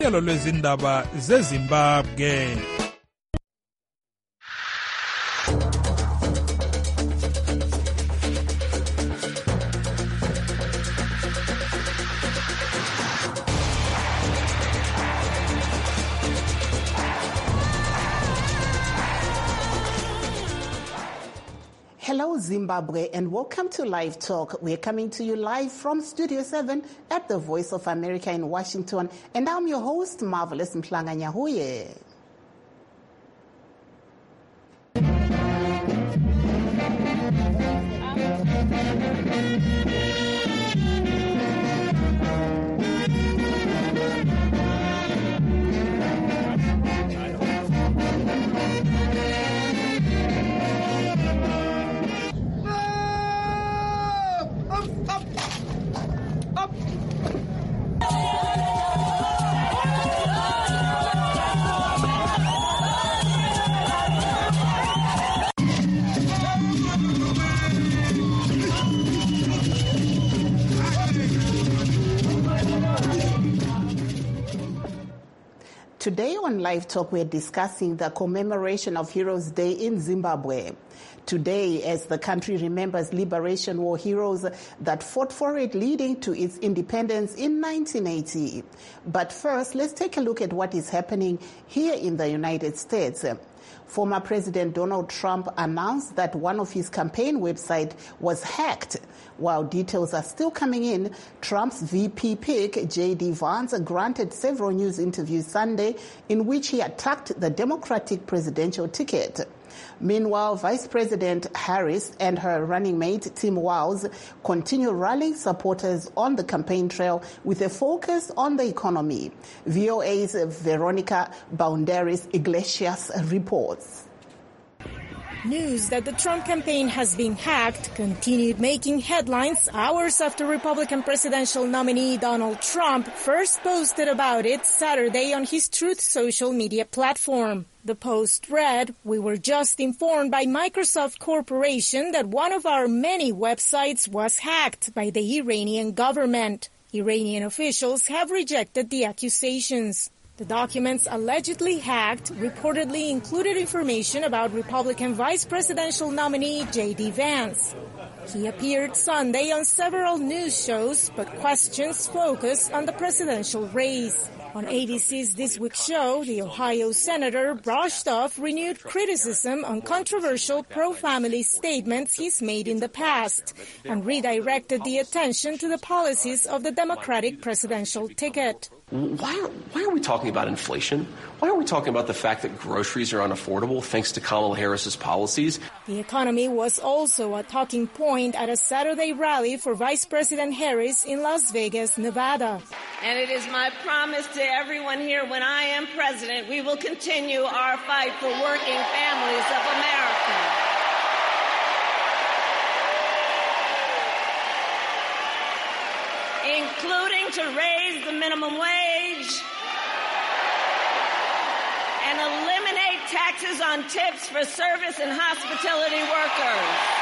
lwezindaba zeZimbabwe. Hello Zimbabwe and welcome to Live Talk. We're coming to you live from Studio 7 at the Voice of America in Washington, and I'm your host, Marvelous Mhlanga Nyahuye. Today on Live Talk, we're discussing the commemoration of Heroes Day in Zimbabwe. Today, as the country remembers Liberation War heroes that fought for it, leading to its independence in 1980. But first, let's take a look at what is happening here in the United States. Former President Donald Trump announced that one of his campaign websites was hacked. While details are still coming in, Trump's VP pick, J.D. Vance, granted several news interviews Sunday in which he attacked the Democratic presidential ticket. Meanwhile, Vice President Harris and her running mate, Tim Walz, continue rallying supporters on the campaign trail with a focus on the economy. VOA's Veronica Boundaris Iglesias reports. News that the Trump campaign has been hacked continued making headlines hours after Republican presidential nominee Donald Trump first posted about it Saturday on his Truth social media platform. The post read, "We were just informed by Microsoft Corporation that one of our many websites was hacked by the Iranian government. Iranian officials have rejected the accusations." The documents allegedly hacked reportedly included information about Republican vice presidential nominee J.D. Vance. He appeared Sunday on several news shows, but questions focused on the presidential race. On ABC's This Week show, the Ohio senator brushed off renewed criticism on controversial pro-family statements he's made in the past and redirected the attention to the policies of the Democratic presidential ticket. Why are we talking about inflation? Why are we talking about the fact that groceries are unaffordable thanks to Kamala Harris's policies? The economy was also a talking point at a Saturday rally for Vice President Harris in Las Vegas, Nevada. And it is my promise to everyone here, when I am president, we will continue our fight for working families of America. Including to raise the minimum wage and eliminate taxes on tips for service and hospitality workers.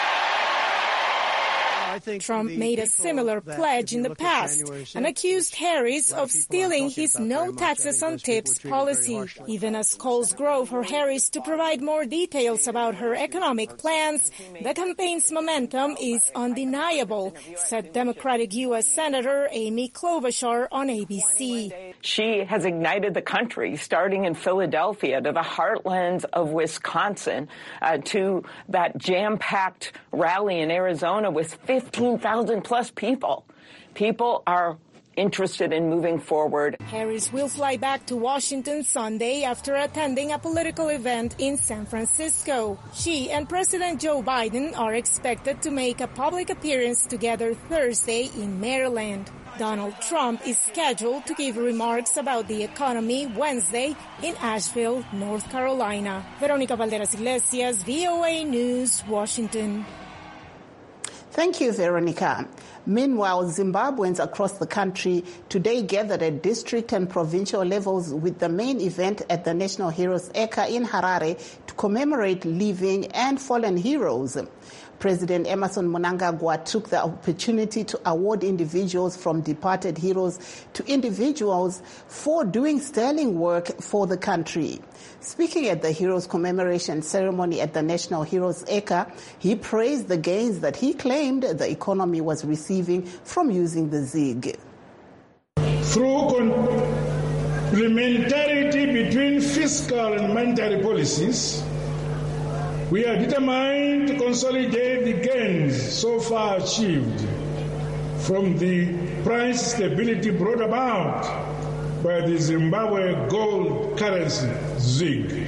Trump made a similar pledge in the past and accused Harris of stealing his no taxes on tips policy. Even as calls grow for Harris to provide more details about her economic plans, the campaign's momentum is undeniable, said Democratic U.S. Senator Amy Klobuchar on ABC. She has ignited the country, starting in Philadelphia to the heartlands of Wisconsin, to that jam-packed rally in Arizona with 15,000 plus people. People are interested in moving forward. Harris will fly back to Washington Sunday after attending a political event in San Francisco. She and President Joe Biden are expected to make a public appearance together Thursday in Maryland. Donald Trump is scheduled to give remarks about the economy Wednesday in Asheville, North Carolina. Veronica Valderas Iglesias, VOA News, Washington. Thank you, Veronica. Meanwhile, Zimbabweans across the country today gathered at district and provincial levels with the main event at the National Heroes Eka in Harare to commemorate living and fallen heroes. President Emmerson Mnangagwa took the opportunity to award individuals from departed heroes to individuals for doing sterling work for the country. Speaking at the Heroes Commemoration ceremony at the National Heroes Eka, he praised the gains that he claimed the economy was receiving from using the ZiG. Through complementarity between fiscal and monetary policies, we are determined to consolidate the gains so far achieved from the price stability brought about by the Zimbabwe gold currency, ZiG.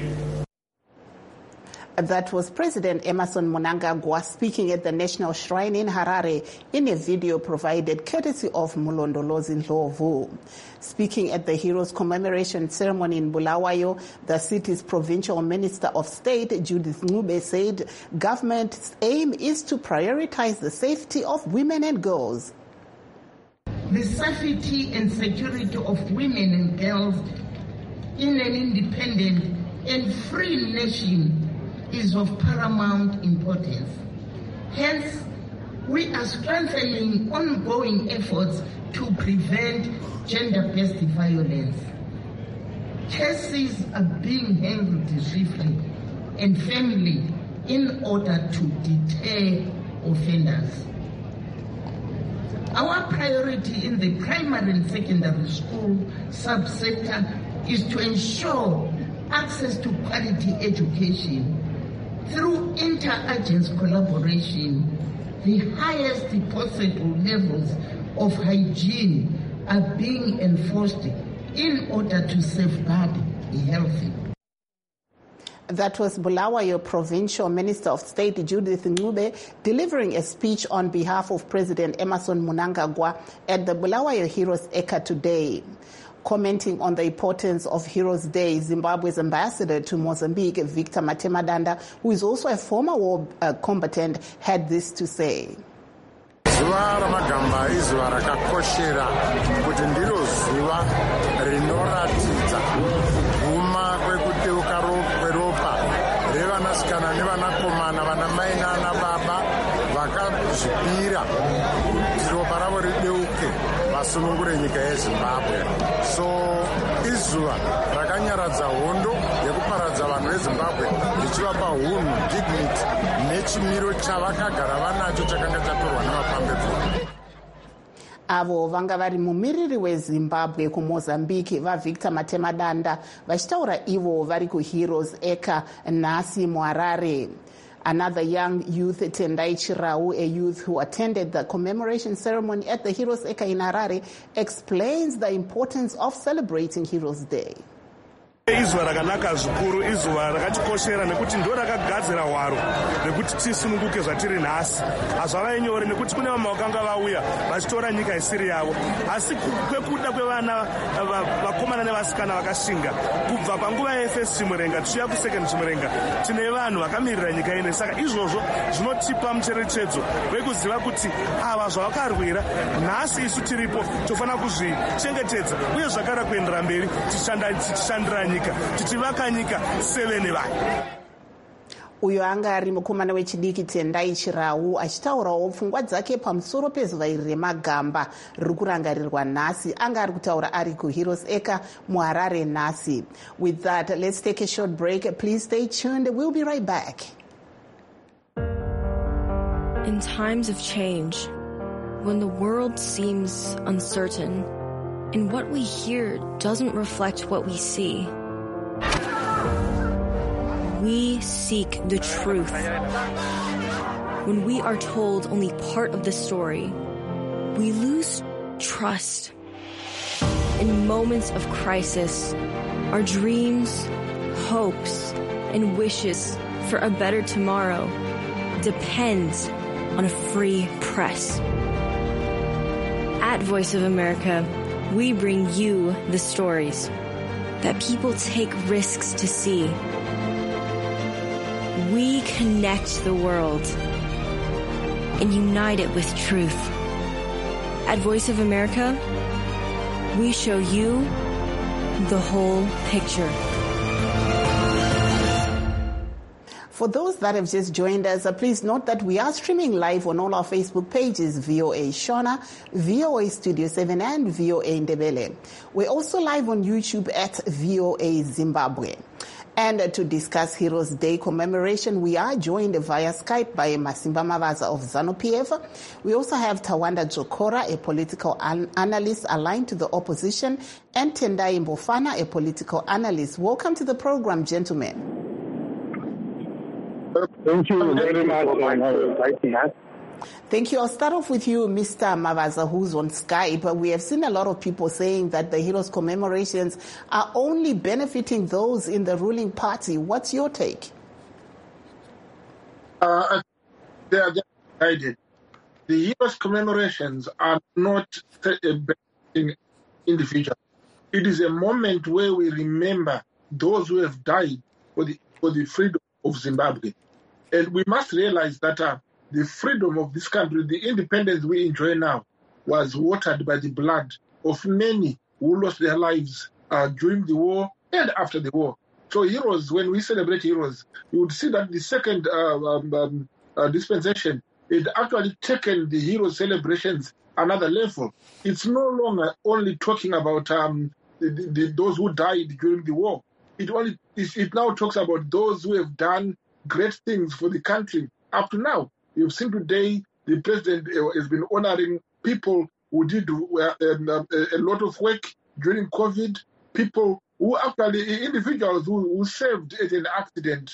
That was President Emmerson Mnangagwa speaking at the National Shrine in Harare in a video provided courtesy of Mulondolozi Ndlovu. Speaking at the Heroes Commemoration ceremony in Bulawayo, the city's Provincial Minister of State, Judith Ncube, said government's aim is to prioritize the safety of women and girls. The safety and security of women and girls in an independent and free nation is of paramount importance. Hence, we are strengthening ongoing efforts to prevent gender-based violence. Cases are being handled swiftly and firmly in order to deter offenders. Our priority in the primary and secondary school subsector is to ensure access to quality education through inter-agency collaboration. The highest possible levels of hygiene are being enforced in order to safeguard the healthy. That was Bulawayo Provincial Minister of State Judith Ncube delivering a speech on behalf of President Emmerson Mnangagwa at the Bulawayo Heroes Eka today. Commenting on the importance of Heroes Day, Zimbabwe's ambassador to Mozambique, Victor Matemadanda, who is also a former war combatant, had this to say. Zuva ramagamba izuva rakakoshera kuti ndiro zuva rinoratidza kuguma kwekuteuka kweropa revanasikana nevanakomana vanamai nanababa vakazvipira kuti ropa ravo rideuke vasunungure nyika yeZimbabwe. So izuva rakanyaradza hondo yekuparadza vanhu veZimbabwe richivapa hunhu, dignity nechimiro chavakagara vanacho chakanga chatorwa nemapambedzero. Avo vanga vari mumiriri weZimbabwe kuMozambique vaVictor Matemadanda vachitaura ivo vari kuHeroes Eka nhasi muHarare. Another young youth, Tendai Chirau, a youth who attended the commemoration ceremony at the Heroes Eka in Harare, explains the importance of celebrating Heroes Day. Izuva rakanaka zvikuru, izuva rakatikoshera nekuti ndo rakagadzira hwaro nekuti tisununguke zvatiri nhasi. Hazvava nyore nekuti kune vamwe vakanga vauya vachitora nyika isiri yavo, asi kwekuda kwevana vakomana nevasikana vakashinga kubva panguva yeFirst Chimurenga tichiuya kuSecond Chimurenga tine vanhu vakamirira nyika ine. Saka izvozvo zvinotipa mucherechedzo wekuziva kuti ava zvavakarwira nhasi isu tiripo tofanira kuzvichengetedza uye zvakara kuendera mberi tichishandira nyika tichivaka nyika 7 vanhu. Uyo anga ari mukomana wechidiki Tendai Chirau achitaurawo pfungwa dzake pamusoro pezuva iri remagamba riri kurangarirwa nhasi. Anga ari kutaura ari kuHeroes Eka muHarare nhasi. With that, let's take a short break. Please stay tuned. We'll be right back. In times of change, when the world seems uncertain and what we hear doesn't reflect what we see, we seek the truth. When we are told only part of the story, we lose trust. In moments of crisis, our dreams, hopes, and wishes for a better tomorrow depends on a free press. At Voice of America, we bring you the stories that people take risks to see. We connect the world. and united with truth. At Voice of America, we show you the whole picture. For those that have just joined us, please note that we are streaming live on all our Facebook pages, VOA Shona, VOA Studio 7, and VOA Ndebele. We're also live on YouTube at VOA Zimbabwe. And to discuss Heroes Day commemoration, we are joined via Skype by Masimba Mavaza of ZANU-PF. We also have Tawanda Jokora, a political analyst aligned to the opposition, and Tendai Mbofana, a political analyst. Welcome to the program, gentlemen. Thank you very much for inviting us. Thank you. I'll start off with you, Mr. Mavaza, who's on Skype. We have seen a lot of people saying that the Heroes commemorations are only benefiting those in the ruling party. What's your take? They are just guided. The Heroes commemorations are not benefiting individuals. It is a moment where we remember those who have died for the freedom of Zimbabwe. And we must realize that the freedom of this country, the independence we enjoy now, was watered by the blood of many who lost their lives during the war and after the war. So heroes, when we celebrate heroes, you would see that the second dispensation, it actually taken the hero celebrations another level. It's no longer only talking about those who died during the war. It now talks about those who have done great things for the country up to now. You've seen today the president has been honoring people who did a lot of work during COVID, people who actually, individuals who saved at an accident,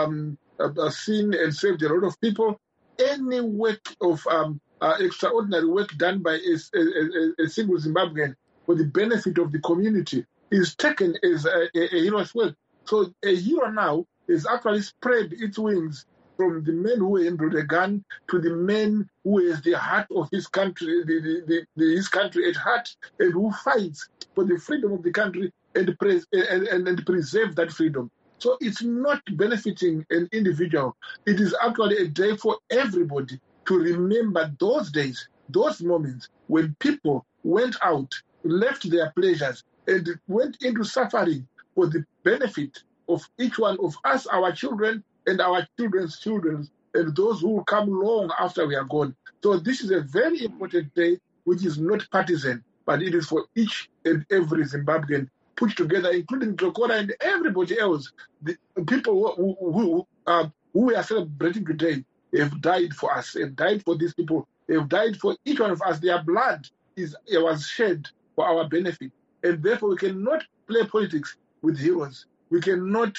scene and saved a lot of people. Any work of extraordinary work done by a single Zimbabwean for the benefit of the community is taken as a hero's work. So a hero now is actually spread its wings from the men who handled a gun to the men who is the heart of his country, his country at heart, and who fights for the freedom of the country and preserve that freedom. So it's not benefiting an individual. It is actually a day for everybody to remember those days, those moments when people went out, left their pleasures, and went into suffering for the benefit of each one of us, our children, and our children's children, and those who will come long after we are gone. So this is a very important day, which is not partisan, but it is for each and every Zimbabwean put together, including Jokora and everybody else. The people who we are celebrating today have died for us, have died for these people, have died for each one of us. Their blood was shed for our benefit. And therefore, we cannot play politics with heroes. We cannot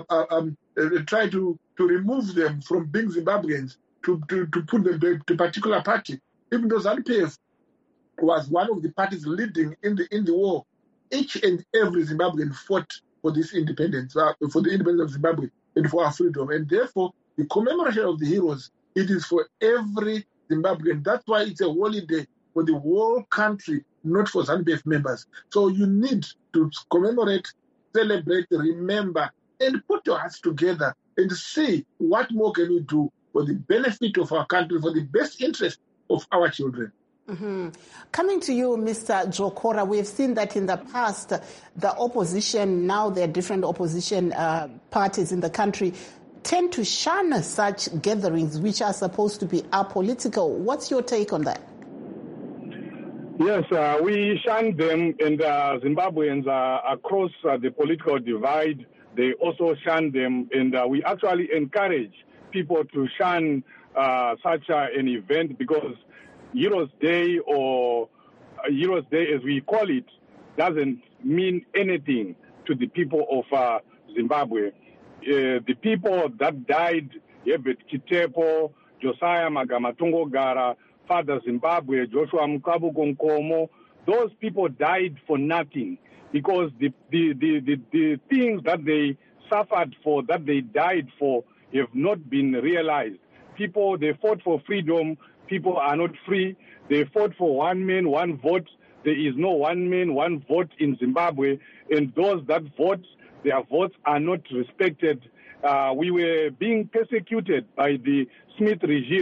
try to remove them from being Zimbabweans, to put them to a particular party. Even though ZANU-PF was one of the parties leading in the war, each and every Zimbabwean fought for this independence, for the independence of Zimbabwe and for our freedom. And therefore, the commemoration of the heroes, it is for every Zimbabwean. That's why it's a holiday for the whole country, not for ZANU-PF members. So you need to commemorate, celebrate, remember, and put your hearts together and see what more can we do for the benefit of our country, for the best interest of our children. Mm-hmm. Coming to you, Mr. Jokora, we've seen that in the past, the opposition, now there are different opposition parties in the country, tend to shun such gatherings which are supposed to be apolitical. What's your take on that? Yes, we shun them, and Zimbabweans across the political divide, they also shun them, and we actually encourage people to shun such an event, because Heroes Day, or Heroes Day as we call it, doesn't mean anything to the people of Zimbabwe. The people that died, Herbert Kitepo, Josiah Magamatungo Gara, Father Zimbabwe, Joshua Mukabuko Nkomo, those people died for nothing, because the things that they suffered for, that they died for, have not been realized. People, they fought for freedom. People are not free. They fought for one man, one vote. There is no one man, one vote in Zimbabwe. And those that vote, their votes are not respected. We were being persecuted by the Smith regime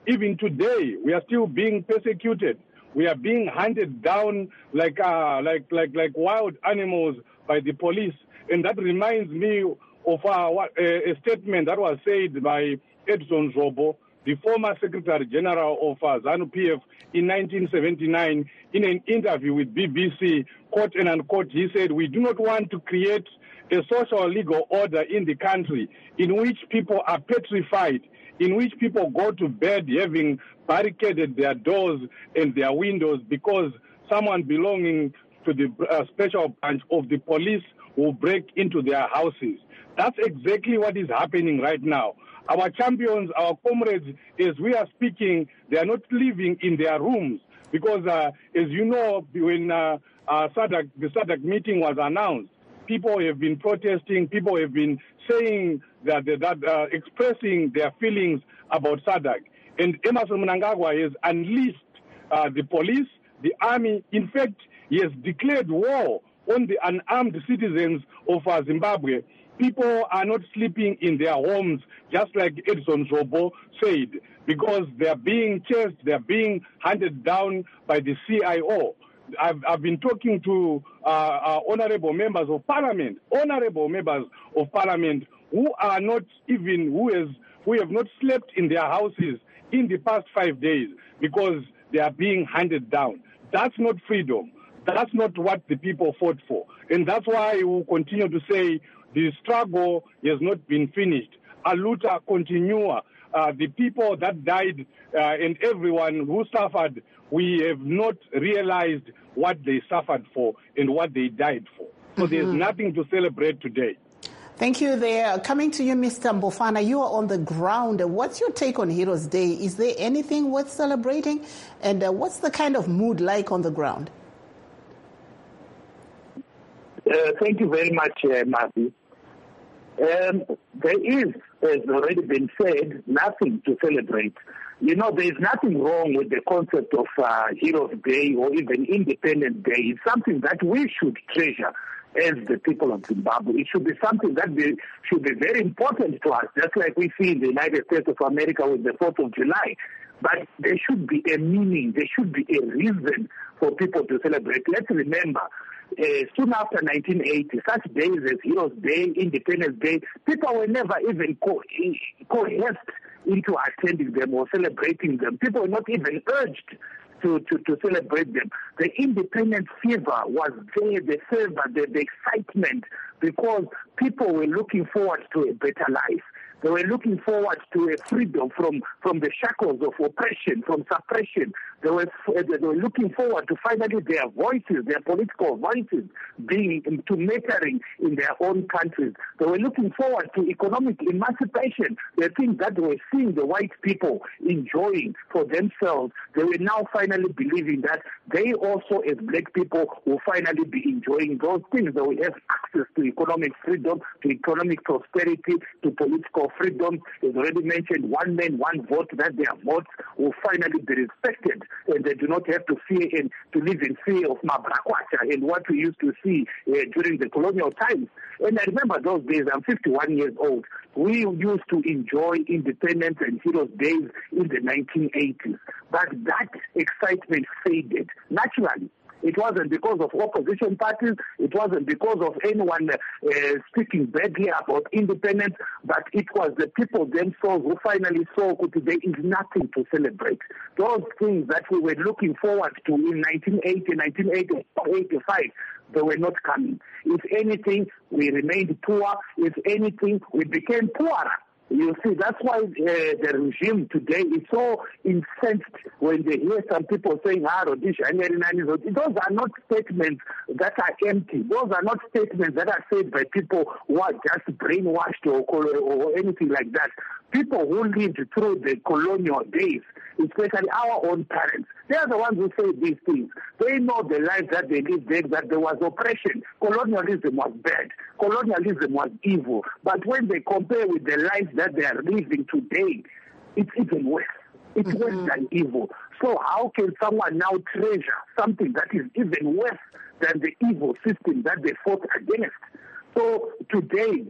Even today, we are still being persecuted. We are being hunted down like wild animals by the police. And that reminds me of a statement that was said by Edson Zobo, the former Secretary General of ZANU-PF in 1979, in an interview with BBC, quote and unquote, he said, "We do not want to create a social legal order in the country in which people are petrified, in which people go to bed having barricaded their doors and their windows because someone belonging to the special branch of the police will break into their houses." That's exactly what is happening right now. Our champions, our comrades, as we are speaking, they are not living in their rooms because, as you know, when the SADC meeting was announced, people have been protesting, people have been saying that expressing their feelings about SADC. And Emmerson Mnangagwa has unleashed the police, the army. In fact, he has declared war on the unarmed citizens of Zimbabwe. People are not sleeping in their homes, just like Edson Zobo said, because they are being chased, they are being hunted down by the CIO. I've been talking to honorable members of parliament, who are not even, who have not slept in their houses in the past 5 days because they are being hunted down. That's not freedom. That's not what the people fought for. And that's why we will continue to say the struggle has not been finished. A luta continua. The people that died and everyone who suffered, we have not realized what they suffered for and what they died for. So there's nothing to celebrate today. Thank you there. Coming to you, Mr. Mbofana, you are on the ground. What's your take on Heroes Day? Is there anything worth celebrating? And what's the kind of mood like on the ground? Thank you very much, Marty. There is, as already been said, nothing to celebrate. You know, there is nothing wrong with the concept of Heroes Day or even Independence Day. It's something that we should treasure as the people of Zimbabwe. It should be something that should be very important to us, just like we see in the United States of America with the 4th of July. But there should be a meaning, there should be a reason for people to celebrate. Let's remember, soon after 1980, such days as Heroes Day, Independence Day, people were never even coerced into attending them or celebrating them. People were not even urged to celebrate them. The independence fever was there, the fervor, the excitement, because people were looking forward to a better life. They were looking forward to a freedom from the shackles of oppression, from suppression. They were looking forward to finally their voices, their political voices, to mattering in their own countries. They were looking forward to economic emancipation. The things that they were seeing the white people enjoying for themselves, they were now finally believing that they also, as black people, will finally be enjoying those things. They will have access to economic freedom, to economic prosperity, to political freedom. As already mentioned, one man, one vote, that their votes will finally be respected, and they do not have to fear and to live in fear of Mabrakwacha and what we used to see during the colonial times. And I remember those days. I'm 51 years old. We used to enjoy independence and Heroes Days in the 1980s, but that excitement faded naturally. It wasn't because of opposition parties. It wasn't because of anyone speaking badly about independence, but it was the people themselves who finally saw that there is nothing to celebrate. Those things that we were looking forward to in 1980, 1985, they were not coming. If anything, we remained poor. If anything, we became poorer. You see, that's why the regime today is so incensed when they hear some people saying, those are not statements that are empty. Those are not statements that are said by people who are just brainwashed or anything like that. People who lived through the colonial days, especially our own parents, they are the ones who say these things. They know the life that they lived there, that there was oppression. Colonialism was bad. Colonialism was evil. But when they compare with the life that they are living today, it's even worse. It's worse than evil. So how can someone now treasure something that is even worse than the evil system that they fought against? So today,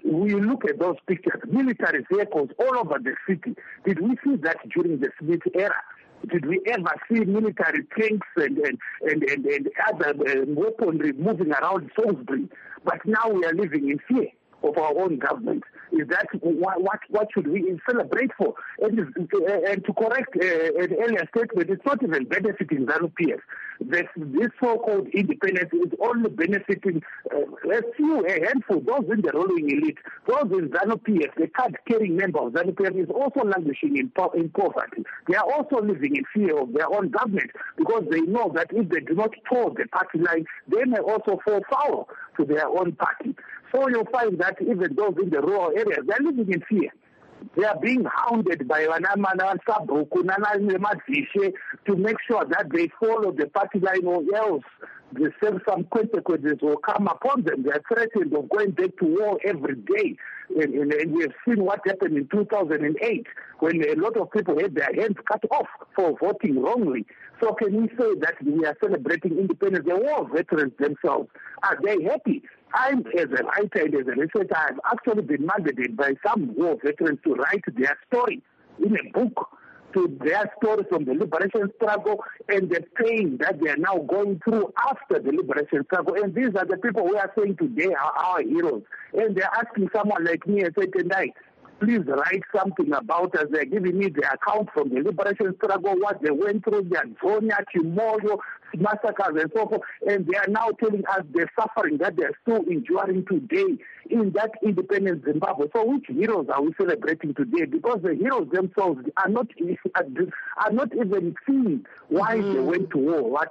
we look at those pictures, military vehicles all over the city. Did we see that during the Smith era? Did we ever see military tanks and other weaponry moving around Salisbury? But now we are living in fear of our own government. Is that what should we celebrate for? And to correct an earlier statement, it's not even benefiting ZANU-PF. This so-called independence is only benefiting a handful, those in the ruling elite, those in ZANU-PF. The card-carrying member of ZANU-PF is also languishing in poverty. They are also living in fear of their own government because they know that if they do not toe the party line, they may also fall foul to their own party. So you'll find that even those in the rural areas, they're living in fear. They are being hounded by Sabuku, to make sure that they follow the party line, or else some consequences will come upon them. They are threatened of going back to war every day. And we have seen what happened in 2008 when a lot of people had their hands cut off for voting wrongly. So can we say that we are celebrating independence? The war veterans themselves, are they happy? As a writer and as a researcher, I've actually been mandated by some war veterans to write their story in a book, to their story from the liberation struggle and the pain that they are now going through after the liberation struggle. And these are the people we are saying today are our heroes. And they're asking someone like me a certain night, please write something about us. They're giving me the account from the liberation struggle, what they went through, the Antonia, Chimoyo, massacres and so forth, and they are now telling us the suffering that they're still enduring today in that independent Zimbabwe. So which heroes are we celebrating today? Because the heroes themselves are not even seeing why they went to war.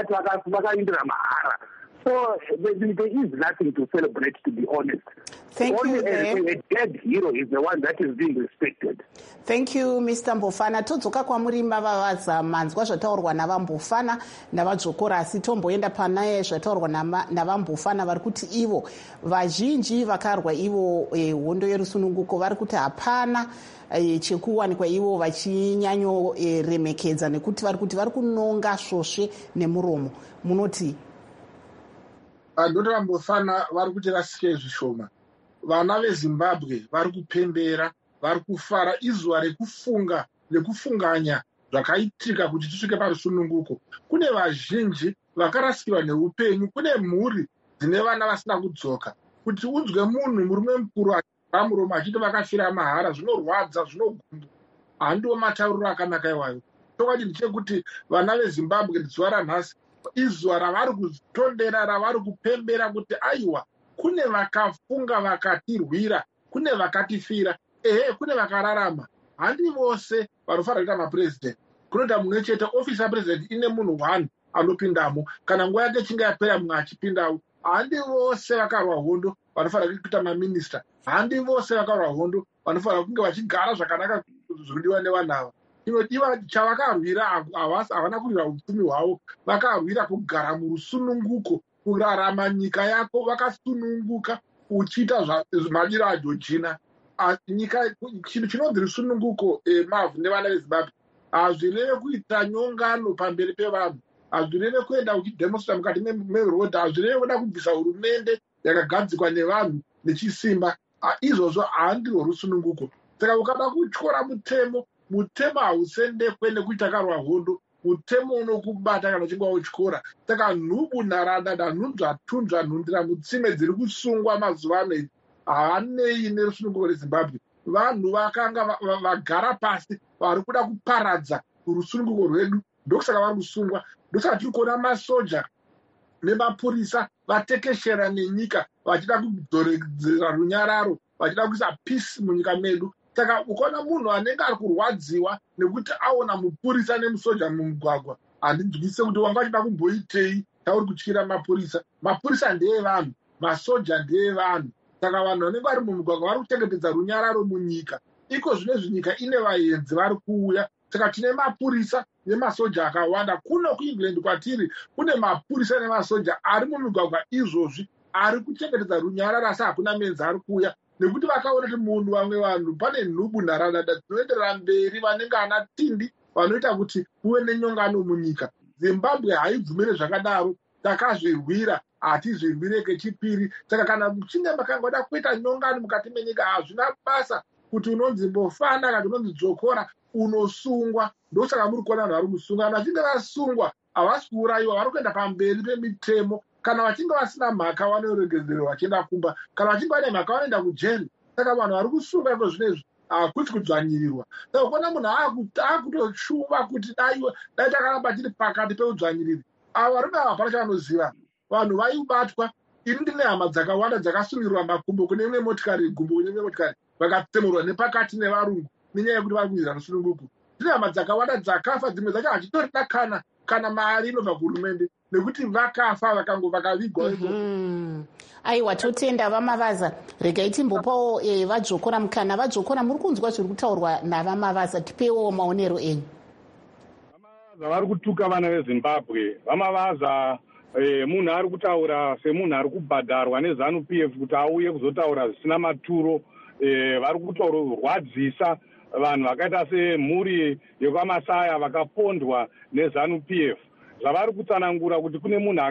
So there is nothing to celebrate, to be honest. Thank you. A dead hero is the one that is being respected. Thank you, Mr. Mbofana. Todzoka kwamuri mavavadza manzwa zvataurwa navambofana navadzokora, asi tomboenda panaye zvataurwa navambofana vari kuti ivo vazhinji vakarwa ivo hondo yerusununguko vari kuti hapana chekuwanikwa ivo vachinyanyoremekedza nekuti vari kuti vari kunonga svosve nemuromo. Munoti Dr. Mbofana vari kuti rasike zvishoma. Vana veZimbabwe vari kupembera, vari kufara izuva rekufunga nekufunganya zvakaitika kuti tisvike parusununguko. Kune vazhinji vakarasikirwa neupenyu, kune mhuri dzine vana vasina kudzoka. Kuti unzwe munhu murume mukuru amuromo achiti vakafira mahara, zvinorwadza, zvinogumbu. Handiwo matauriro akanaka iwayo. Chokwadi ndechekuti vana veZimbabwe zuva ranhasi izuva ravari kutondera, ravari kupembera kuti aiwa, kune vakafunga vakatirwira, kune vakatifira, kune vakararama. Handi vose vanofanira kuita mapresident. Kunoita mumwe chete, ofisi yapresident ine munhu 1 anopindamo, kana nguva yake chinga yapera mumwe achipindawo. Handi vose vakarwa hondo vanofanira kuita maminista. Handi vose vakarwa hondo vanofanira kunge vachigara zvakanaka zvinodiwa nevanhu ava. Inodiwa chavakarwira havana kurwira upfumi hwavo, vakarwira kugara murusununguko, kurarama nyika yako vakasununguka uchiita madiro aJochina. Nyika chinhu chinonzi rusununguko mavhu nevana veZimbabwe hazvireve kuita nyongano pamberi pevanhu, hazvireve kuenda uchidhemonstrata mukati merodhi, hazvireve kuda kubvisa hurumende yakagadzikwa nevanhu nechisimba. Izvozvo handirwo rusununguko. Saka ukada kutyora mutemo hausendekwe nekuti takarwa hondo, mutemo unokubata kana uchinge wautyora. Saka nhubu, nharadada, nhunzvatunzva, nhundira, mutsime dziri kusungwa mazuva ano havanei nerusununguko reZimbabwe. Vanhu vakanga vagara pasi vari kuda kuparadza rusununguko rwedu, ndokusaka vari kusungwa. Ndosaka tiri kuona masoja nemapurisa vatekeshera nenyika vachida kudzoredzera runyararo, vachida kuisa peace munyika medu. Saka ukaona munhu anenge ari kurwadziwa nekuti aona mupurisa nemusoja mumugwagwa, handinzwise kuti wanga achida kumboitei tauri kutyira mapurisa. Mapurisa ndeevanhu, masoja ndeevanhu. Saka vanhu vanenge vari mumugwagwa vari kuchengetedza runyararo munyika. Iko zvinezvi nyika ine vaenzi vari kuuya. Saka tine mapurisa nemasoja akawanda. Kuno kuEngland kwatiri kune mapurisa nemasoja ari mumigwagwa izvozvi, ari kuchengetedza runyararo, asi hakuna menzi ari kuuya. Nekuti vakaona kuti munhu, vamwe vanhu, pane nhubu, nharadada dzinoenderera mberi, vanenge ana tindi vanoita kuti kuve nenyongano munyika. Zimbabwe haibvumire zvakadaro. Takazvirwira hatizvirwireke. Chipiri, saka kana muchinge makangoda kuita nyongano mukati menyika, hazvina basa kuti unonzi Mbofana kana unonzi Dzokora unosungwa. Ndosaka muri kuona vanhu vari kusungwa. Kana vachinge vasungwa havasi kuurayiwa, vari kuenda pamberi pemitemo. Kana vachinge vasina mhaka vanoregedzerwa vachienda kumba, kana vachinge vane mhaka vanoenda kujeri. Saka vanhu vari kusunga iko zvinezvi hakusi kudzvanyirirwa. Saka kuona munhu akutochuva kuti dai takaramba tiri pakati peudzvanyiriri, avo varume ava hapana chavanoziva. Vanhu vaibatwa. Ini ndine hama dzakawanda dzakasungirirwa makumbo kune imwe motikari, gumbo kune imwe motikari, vakatsemurwa nepakati nevarungu nenyaya yekuti vari kuwira rusununguku. Ndine hama dzakawanda dzakafa, dzimwe dzacho hachitorina kana mari inobva kuhurumende nekuti vakafa vakavigwa. Aiwa, totenda vamavaza. Regai timbopawo vaJokora mukana. vaJokora, muri kunzwa zviri kutaurwa navamavaza, tipewo maonero enyu. Vamavaza vari kutuka vana veZimbabwe. Vamavaza munhu ari kutaura semunhu ari kubhadharwa neZANU-PF kuti auye kuzotaura zvisina maturo. Vari kutorwadzisa vanhu vakaita semhuri yekwaMasaya vakapondwa neZANU-PF. Zvavari kutsanangura kuti kune munhu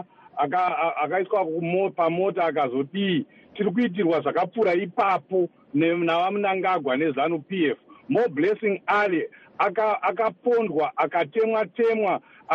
akaiswa pamota akazoti tiri kuitirwa zvakapfuura ipapo navaMnangagwa neZANU-PF. More Blessing Ali akapondwa akatemwa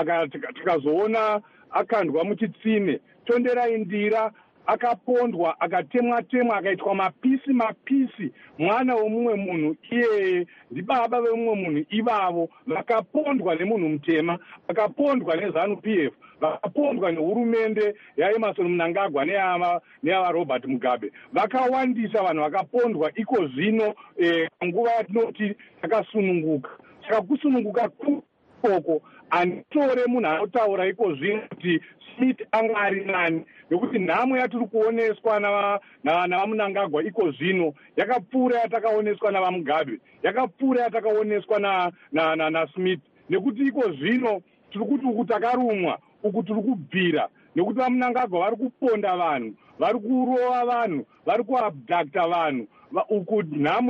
tikazoona akandwa muchitsime. Tonderai Ndira akapondwa akatemwa akaitwa mapisi. Mwana womumwe munhu iyeye ndibaba vemumwe munhu ivavo vakapondwa nemunhu mutema, vakapondwa neZANU-PF, vakapondwa nehurumende yaEmerson Mnangagwa neyava Robert Mugabe. Vakawandisa vanhu vakapondwa iko zvino nguva yatinoti takasununguka. Saka kusununguka kukoko anditore munhu anotaura iko zvino kuti Smith anga ari nani, nekuti nhamo yatiri kuoneswa navaMnangagwa iko zvino yakapfuura yatakaoneswa navaMugabe, yakapfuura yatakaoneswa naSmith. Nekuti iko zvino tiri kuti uku takarumwa, uku tiri kubvira, nekuti vaMnangagwa vari kuponda vanhu, vari kurova vanhu, vari kuabdakta vanhu. Uku nhamo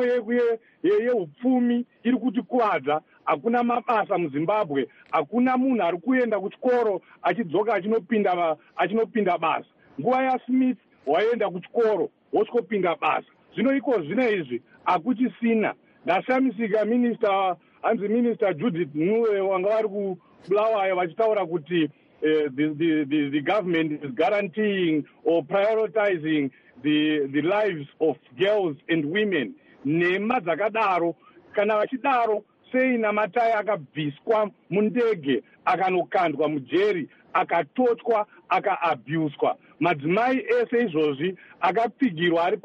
yeupfumi iri kutikuvadza. Hakuna mabasa muZimbabwe, hakuna munhu ari kuenda kuchikoro achidzoka achinopinda basa. Nguva yaSmith waenda kuchikoro wosvikopinda basa. Zvino iko zvino izvi hakuchisina. Ndashamisika Minister Judith Nuwe wanga vari kuBulawayo vachitaura kuti the government is guaranteeing or prioritizing the lives of girls and women. Nhema dzakadaro, kana vachidaro sei namatai akabviswa mundege akanokandwa mujeri akatotwa akaabhuswa. Madzimai ese izvozvi akapfigirwa ari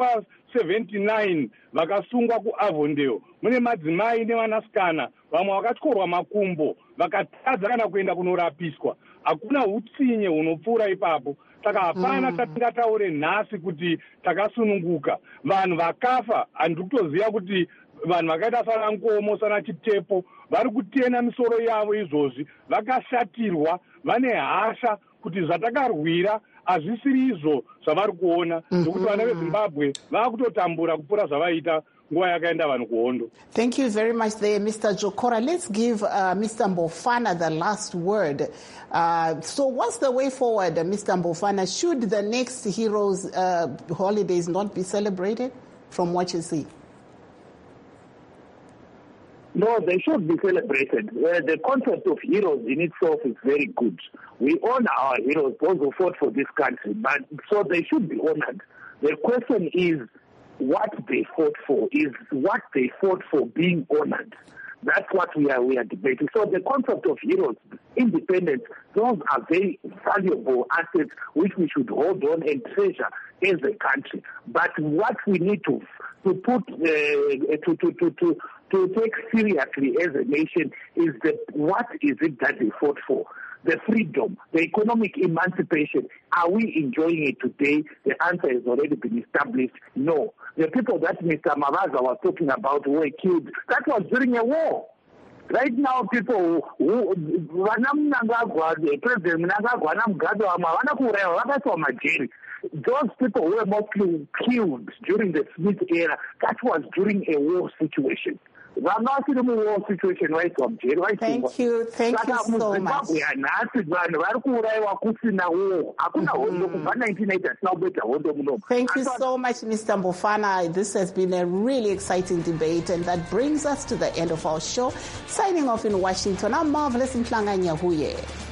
pa79 vakasungwa kuAvondale. Mune madzimai nevanasikana vamwe vakatyorwa makumbo vakatadza kana kuenda kunorapiswa. Hakuna utsinye hunopfuura ipapo. Saka hapana tatingataure nhasi kuti takasununguka. Vanhu vakafa handiri kutoziva kuti vanhu vakaita sana Nkomo sana Chitepo vari kutena misoro yavo izvozvi, vakashatirwa, vane hasha kuti zvatakarwira hazvisiri izvo zvavari kuona, nokuti vana veZimbabwe vakutotambura kupfuura zvavaita nguva yakaenda vanhu kuhondo. Thank you very much there, Mr. Jokora. Let's give Mr. Mbofana the last word. So what's the way forward, Mr. Mbofana? Should the next Heroes holidays not be celebrated from what you see? No, they should be celebrated. The concept of heroes in itself is very good. We honor our heroes, those who fought for this country, but so they should be honored. The question is what they fought for. Is what they fought for being honored? That's what we are debating. So the concept of heroes, independence, those are very valuable assets which we should hold on and treasure as a country. But what we need to put to take seriously as a nation is what is it that they fought for? The freedom, the economic emancipation. Are we enjoying it today? The answer has already been established. No. The people that Mr. Mavaza was talking about who were killed, that was during a war. Right now, people who President Mnangagwa na Mugabe wana kurewa wakati majeri. Those people were mostly killed during the Smith era. That was during a war situation. vanga vasiri muwar situation vaiswa mujeri Thank you so much. muzimbabwe yanhasi vanhu vari kuurayiwa kusina wo hakuna hondo kubva 1980 hatina kuboita hondo munomu. Thank you so much, Mr. Mbofana. This has been a really exciting debate, and that brings us to the end of our show. Signing off in Washington, I'm Marvelous Nhlanga Nyahuye.